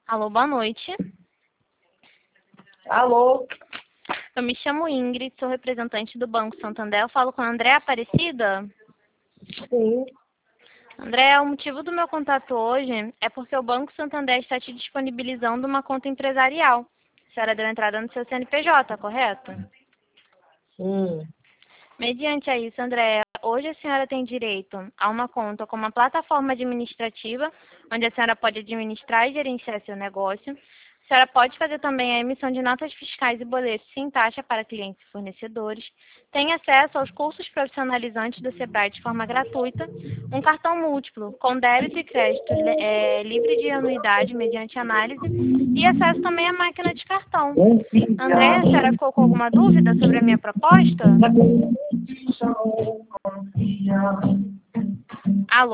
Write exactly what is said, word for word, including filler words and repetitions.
Alô, boa noite. Alô? Eu me chamo Ingrid, sou representante do Banco Santander. Eu falo com a Andréa Aparecida. Sim. Andréa, o motivo do meu contato hoje é porque o Banco Santander está te disponibilizando uma conta empresarial. A senhora deu entrada no seu C N P J, correto? Hum. Mediante a isso, Andréa, hoje a senhora tem direito a uma conta com uma plataforma administrativa, onde a senhora pode administrar e gerenciar seu negócio. A senhora pode fazer também a emissão de notas fiscais e boletos sem taxa para clientes e fornecedores. Tem acesso aos cursos profissionalizantes do Sebrae de forma gratuita. Um cartão múltiplo, com débito e crédito é, livre de anuidade mediante análise. E acesso também à máquina de cartão. Andréa, a senhora ficou com alguma dúvida sobre a minha proposta? Alô?